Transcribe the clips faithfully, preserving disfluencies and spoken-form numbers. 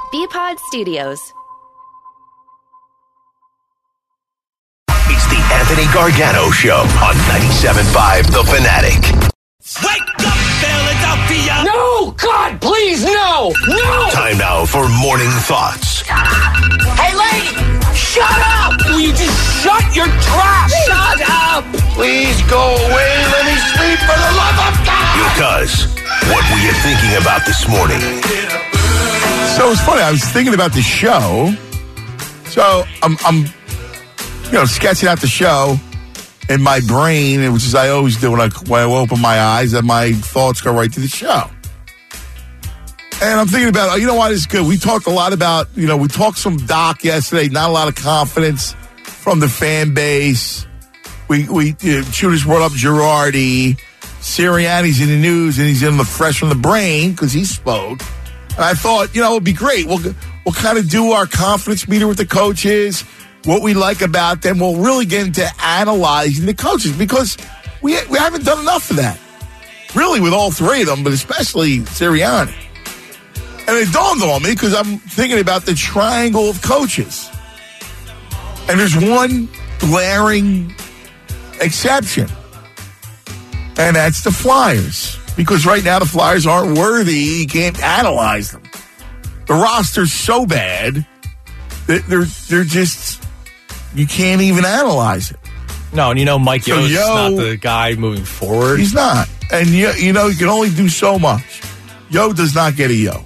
B-Pod Studios. It's the Anthony Gargano Show on ninety-seven point five The Fanatic. Wake up, Philadelphia! No! God, please, no! No! Time now for Morning Thoughts. Hey, lady! Shut up! Will you just shut your trap? Shut up! Please go away. Let me sleep for the love of God. Because what were you thinking about this morning? So it's funny. I was thinking about the show. So I'm, I'm, you know, sketching out the show in my brain, which is I always do when I when I open my eyes, and my thoughts go right to the show. And I'm thinking about, oh, you know what is good? We talked a lot about, you know, we talked some Doc yesterday. Not a lot of confidence from the fan base. We we you know, Shooters brought up Girardi. Sirianni's in the news, and he's in the fresh from the brain because he spoke. And I thought, you know, it would be great. We'll we'll kind of do our confidence meter with the coaches, what we like about them. We'll really get into analyzing the coaches because we we haven't done enough of that. Really, with all three of them, but especially Sirianni. And it dawned on me because I'm thinking about the triangle of coaches. And there's one glaring exception. And that's the Flyers. Because right now the Flyers aren't worthy. You can't analyze them. The roster's so bad that they're they're just, you can't even analyze it. No, and you know Mike So Yo's Yo- not the guy moving forward. He's not. And you, you know, you can only do so much. Yo does not get a yo.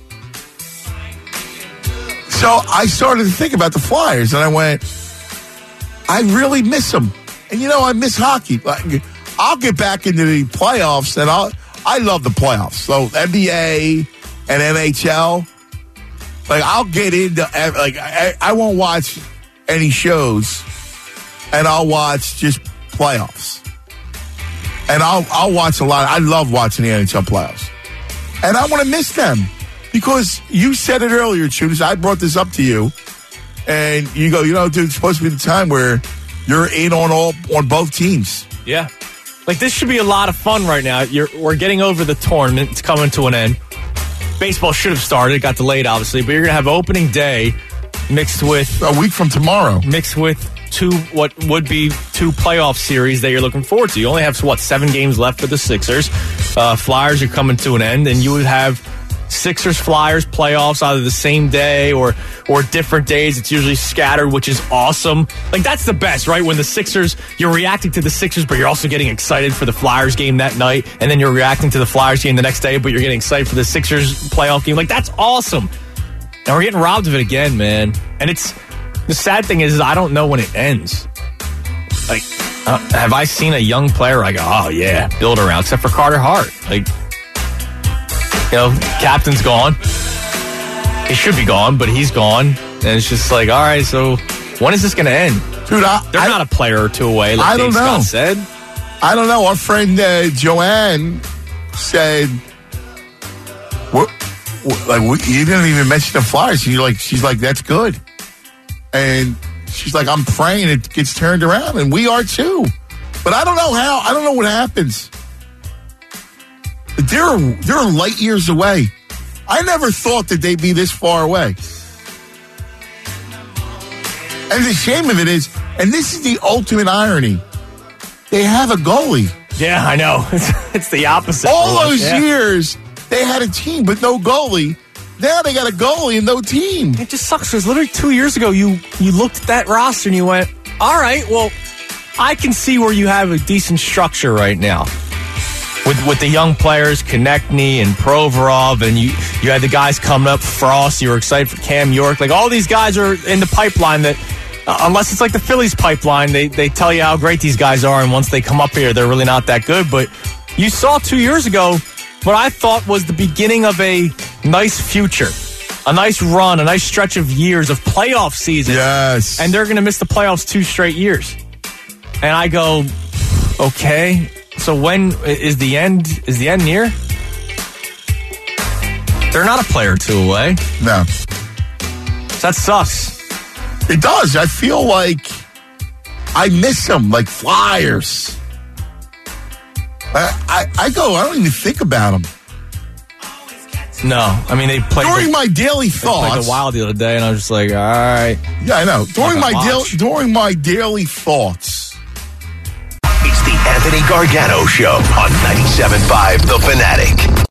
So I started to think about the Flyers, and I went, I really miss them. And, you know, I miss hockey. I'll get back into the playoffs, and I'll, I love the playoffs. So N B A and N H L, like, I'll get into, like, I, I won't watch any shows, and I'll watch just playoffs. And I'll I'll watch a lot. I love watching the N H L playoffs. And I want to miss them. Because you said it earlier, Shooters. I brought this up to you. And you go, you know, dude, it's supposed to be the time where you're in on all on both teams. Yeah. Like, this should be a lot of fun right now. You're, we're getting over the tournament. It's coming to an end. Baseball should have started. It got delayed, obviously. But you're going to have opening day mixed with... A week from tomorrow. Mixed with two, what would be two playoff series that you're looking forward to. You only have, what, seven games left for the Sixers. Uh, Flyers are coming to an end. And you would have... Sixers, Flyers, playoffs either the same day or or different days. It's usually scattered, which is awesome. Like, that's the best, right? When the Sixers, you're reacting to the Sixers, but you're also getting excited for the Flyers game that night, and then you're reacting to the Flyers game the next day, but you're getting excited for the Sixers playoff game. Like, that's awesome. And we're getting robbed of it again, man. And it's, the sad thing is, is I don't know when it ends. Like, uh, have I seen a young player I go, oh yeah, build around, except for Carter Hart. Like, you know, captain's gone. He should be gone, but he's gone. And it's just like, all right, so when is this going to end? Dude, I, They're I, not a player or two away, like I don't Dave know. Scott said. I don't know. Our friend uh, Joanne said, what, what, like, what, you didn't even mention the Flyers. She's like, she's like, that's good. And she's like, I'm praying it gets turned around, and we are too. But I don't know how. I don't know what happens. They're, they're light years away. I never thought that they'd be this far away. And the shame of it is, and this is the ultimate irony, they have a goalie. Yeah, I know. It's the opposite. All those yeah. years, they had a team but no goalie. Now they got a goalie and no team. It just sucks because literally two years ago, you, you looked at that roster and you went, all right, well, I can see where you have a decent structure right now. With with the young players, Konechny and Provorov, and you, you had the guys coming up, Frost, you were excited for Cam York. Like, all these guys are in the pipeline that, uh, unless it's like the Phillies pipeline, they, they tell you how great these guys are, and once they come up here, they're really not that good. But you saw two years ago what I thought was the beginning of a nice future, a nice run, a nice stretch of years of playoff season. Yes. And they're going to miss the playoffs two straight years. And I go, okay, so when is the end? Is the end near? They're not a player or two away. No. That sucks. It does. I feel like I miss them, like Flyers. I, I, I go, I don't even think about them. No. I mean, they played During the, my daily they thoughts. played the Wild the other day, and I was just like, all right. Yeah, I know. During my watch. daily, during my daily thoughts. It's the Anthony Gargano Show on ninety-seven point five The Fanatic.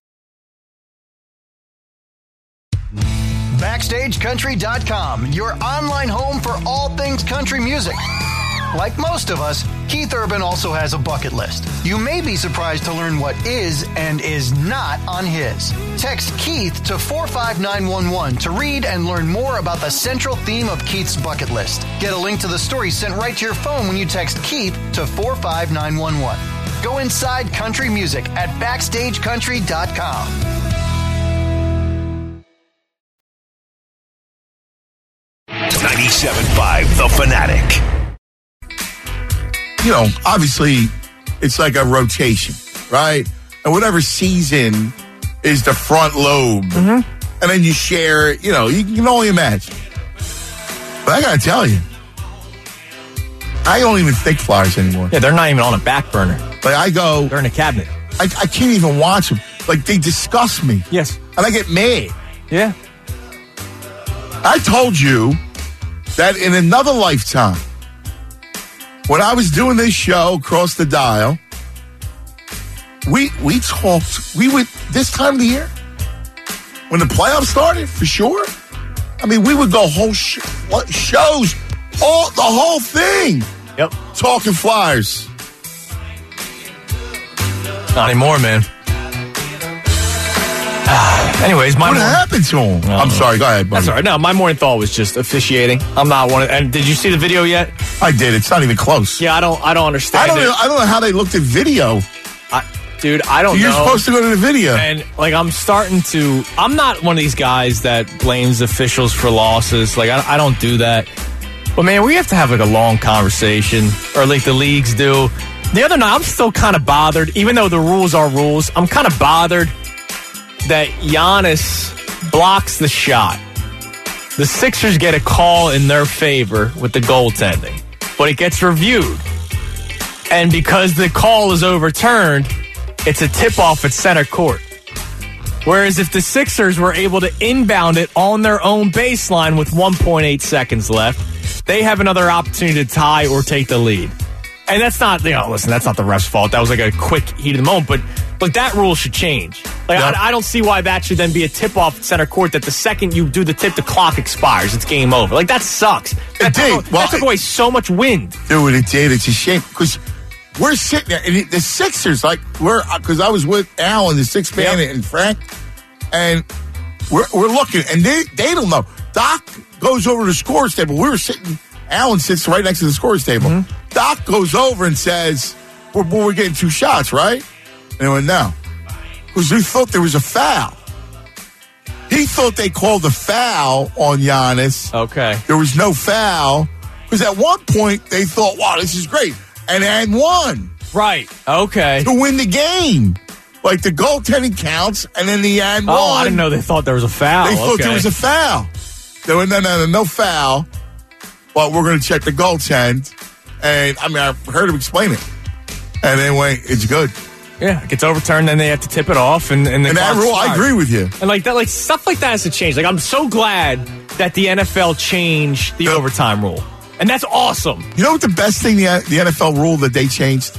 Backstage Country dot com, your online home for all things country music. Like most of us, Keith Urban also has a bucket list. You may be surprised to learn what is and is not on his. Text Keith to four five nine one one to read and learn more about the central theme of Keith's bucket list. Get a link to the story sent right to your phone when you text Keith to four five nine one one. Go inside country music at Backstage Country dot com. ninety-seven point five The Fanatic. You know, obviously, it's like a rotation, right? And whatever season is the front lobe. Mm-hmm. And then you share it, you know, you can only imagine. But I got to tell you, I don't even think Flyers anymore. Yeah, they're not even on a back burner. Like, I go... They're in a cabinet. I, I can't even watch them. Like, they disgust me. Yes. And I get mad. Yeah. I told you that in another lifetime, when I was doing this show across the dial, we we talked, we would, this time of the year, when the playoffs started, for sure, I mean, we would go whole sh- shows, all the whole thing, Yep. talking Flyers. Not anymore, man. Anyways, my What morning, happened to him? I'm know. sorry, go ahead, buddy. That's all right. No, my morning thought was just officiating. I'm not one of, and did you see the video yet? I did. It's not even close. Yeah, I don't I don't understand I don't it. know, I don't know how they looked at video. I, dude, I don't You're know. supposed to go to the video. And like I'm starting to I'm not one of these guys that blames officials for losses. Like I, I don't do that. But man, we have to have like a long conversation, or like the leagues do. The other night I'm still kind of bothered, even though the rules are rules, I'm kind of bothered that Giannis blocks the shot. The Sixers get a call in their favor with the goaltending, but it gets reviewed. And because the call is overturned, it's a tip-off at center court. Whereas if the Sixers were able to inbound it on their own baseline with one point eight seconds left, they have another opportunity to tie or take the lead. And that's not, you know, listen, that's not the ref's fault. That was like a quick heat of the moment, but like that rule should change. Like Yep. I, I don't see why that should then be a tip-off at center court that the second you do the tip, the clock expires. It's game over. Like that sucks. That, did. took, Well, that took it- away so much wind. Dude, it did. It's a shame because we're sitting there, and it, the Sixers, like, we're, because I was with Alan, the sixth man, Yep. and Frank, and we're, we're looking, and they, they don't know. Doc goes over to the scores table. We were sitting, Alan sits right next to the scores table. Mm-hmm. Doc goes over and says, we're, we're getting two shots, right? And they went, no. Because we thought there was a foul. He thought they called a foul on Giannis. Okay. There was no foul. Because at one point, they thought, wow, this is great. And had won Right. Okay. to win the game. Like the goaltending counts, and then the ad Oh, won. I didn't know they thought there was a foul. They thought okay. there was a foul. They went, no, no, no, no foul. But we're going to check the goaltend. And, I mean, I heard him explain it. And they went, it's good. Yeah, it gets overturned, then they have to tip it off, and, and the And that clock rule, I starts. agree with you. And like that, like stuff like that has to change. Like I'm so glad that the N F L changed the Yep. overtime rule, and that's awesome. You know what the best thing the, the N F L rule that they changed?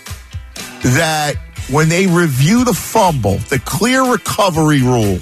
That when they review the fumble, the clear recovery rule,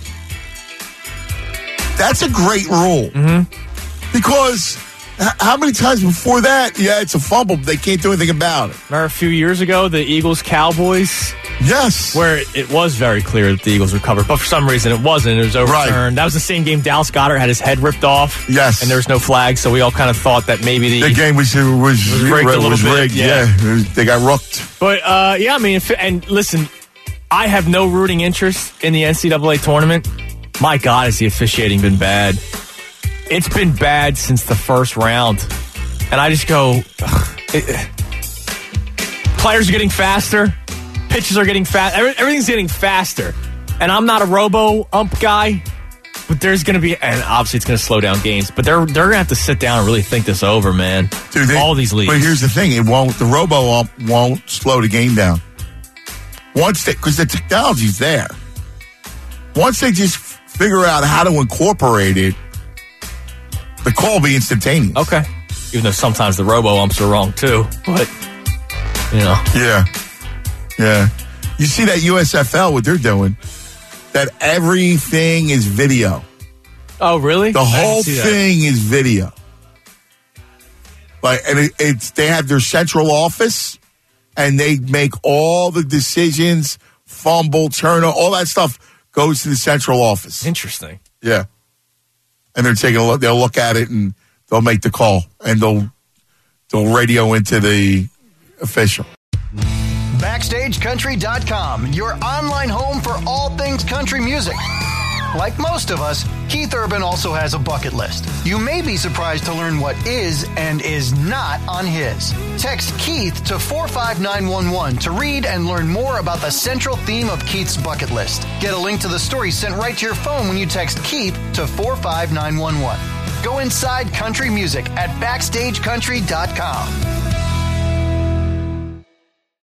that's a great rule. Mm-hmm. Because h- how many times before that, yeah, it's a fumble, but they can't do anything about it. Remember a few years ago, the Eagles-Cowboys, Yes. where it was very clear that the Eagles recovered, but for some reason it wasn't. It was overturned. Right. That was the same game Dallas Goedert had his head ripped off. Yes. And there was no flag, so we all kind of thought that maybe the... The game was, was, was rigged a little was bit, rigged. yeah. Yeah. It was- they got rooked. But, uh, yeah, I mean, if, and listen, I have no rooting interest in the N C double A tournament. My God, has the officiating been bad. It's been bad since the first round. And I just go, ugh, it, players are getting faster. Pitches are getting fast. Every, everything's getting faster. And I'm not a robo-ump guy, but there's going to be, and obviously it's going to slow down games, but they're they're going to have to sit down and really think this over, man. Dude, they- All these leagues. But here's the thing: it won't. The robo ump won't slow the game down. Once they, because the technology's there. Once they just figure out how to incorporate it, the call will be instantaneous. Okay. Even though sometimes the robo-umps are wrong, too. But, you know. Yeah. Yeah. You see that U S F L, what they're doing, that everything is video. Oh, really? The whole thing is video. Like, and it, it's they have their central office, and they make all the decisions, fumble, turnover, all that stuff goes to the central office. Interesting. Yeah. And they're taking a look. They'll look at it and they'll make the call, and they'll they'll radio into the official. Backstage Country dot com, your online home for all things country music. Like most of us, Keith Urban also has a bucket list. You may be surprised to learn what is and is not on his. Text Keith to four five nine one one to read and learn more about the central theme of Keith's bucket list. Get a link to the story sent right to your phone when you text Keith to four five nine one one. Go inside country music at Backstage Country dot com.